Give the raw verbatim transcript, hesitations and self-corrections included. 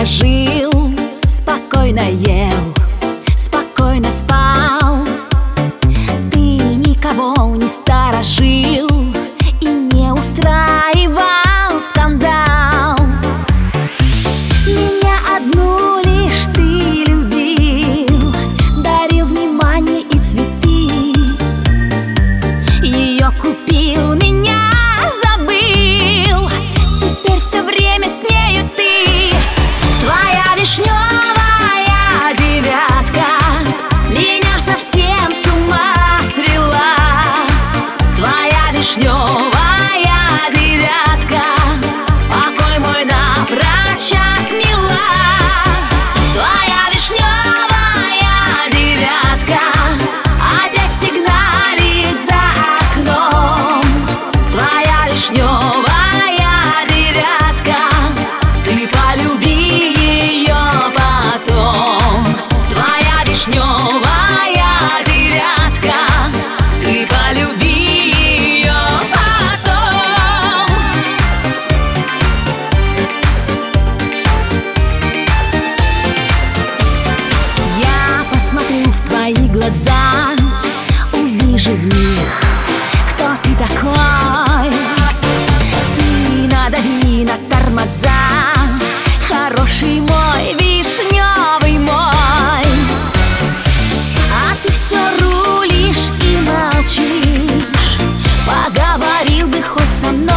спокойно жил, спокойно ел, спокойно спал. Ты никого не сторожил и не устраивал скандал. Меня одну лишь ты любил, дарил внимание и цветы. Ее купил, меня забыл, теперь все время с нею ты. Твоя вишневая девятка меня совсем с ума свела. Твоя вишневая девятка, покой мой напрочь отняла. Твоя вишневая девятка опять сигналит за окном. Твоя вишневая девятка, ты полюби ее потом. Твоя вишневая девятка, ты полюби ее потом. Я посмотрю в твои глаза, увижу в них, кто ты такой. Ты надави на тормоза, хороший мой, вишневый мой. А ты все рулишь и молчишь, поговорил бы хоть со мной.